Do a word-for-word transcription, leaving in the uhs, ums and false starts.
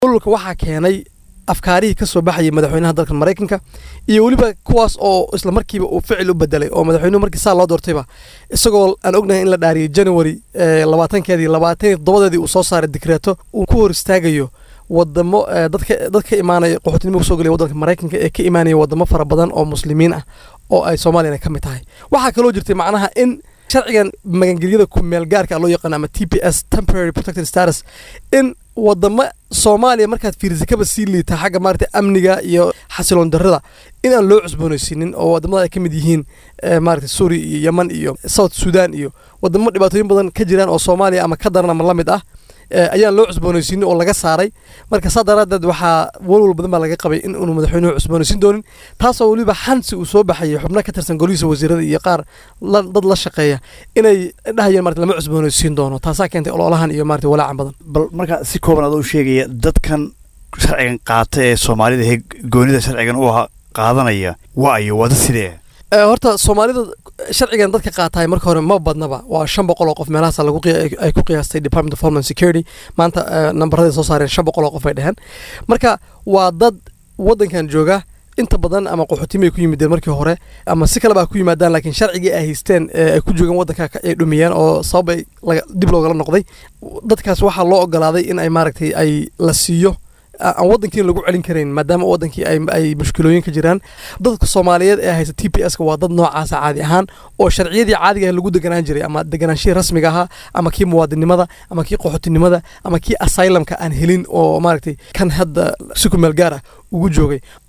ulka waxa keenay afkaarihii ka soo baxay madaxweynaha dalka Mareykanka iyo waliba kuwaas oo isla markiiba uu ficil u bedelay oo madaxweynuhu markii saa loo doortayba isagoo aan ognahay in la dhaariyay January labaatankeedii labaatan iyo toddoba uu soo saaray dekreeto uu ku hor istaagayo wadamo dadka dadka imaanay qaxootinimo ku soo galay waddanka Mareykanka ee ka imaanay wadamo fara badan oo muslimiin ah oo ay Soomaaliya ka mid tahay waxa kale oo jirtay macnaha in sharcigan magangeliyada ku meel gaarka loo yaqaan ama T P S temporary protected status in wadamo Soomaaliya markaad fiiriso kaba sii liita xagga maartay amniga iyo xasiloon darrada in aan loo cusboonaysiinin oo wadamada ay ka mid yihiin maartay Suuriya iyo Yemen iyo South Sudan iyo wadamo dhibaatooyin badan ka jiraan oo Soomaaliya ama ka daran ama la mid ah ayaan loo cusboonaysiin oo laga saaray marka sadaradeed waxa walwal badan baa laga qabay in uu madaxweynuhu cusboonaysiin doonin taas oo waliba xansi uu soo baxay xubno ka tirsan golihiisa wasiirada iyo qaar dad la shaqeeya inay dhahayeen marka lama cusboonaysiin doono taas ayaa keentay ololahan iyo marka walaacan badan bal marka si kooban aad u sheegaya dadkan sharcigan qaata ee Soomaalida ee goonida sharcigan u qaadanaya waa ay wada sidee horta Soomaalida sharcigan dadka qaatay marka hore ma badnaba waa shan boqol oo qof meelahaas lagu ay ku qiyaastay Department of Homeland Security maanta nambarada soo saareen shan boqol oo qof ay dhahan marka waa dad wadankan jooga inta badan ama qaxootimay ku yimideen markii hore ama si kale ba ku yimaadaan laakiin sharcigii ay haysteen ay ku joogan wadanka ay dhumiyeen oo sabab ay dib looga noqday dadkaas waxa loo ogolaaday in ay maaragtay ay la siiyo aan wadankii lagu celin karin maadaama wadankii ay ay mushkilooyin ka jiraan dadka Soomaaliyeed ee haysta T P S ka waa dad noocaas caadi ahaan oo sharciyadii caadiga ah lagu deganaan jiray ama deganaanshiga rasmiga ah ama kii muwaadinimada ama kii qaxootinimada ama kii asylumka aan helin oo maaragtay kan hadda si ku meel gaar ah ugu joogay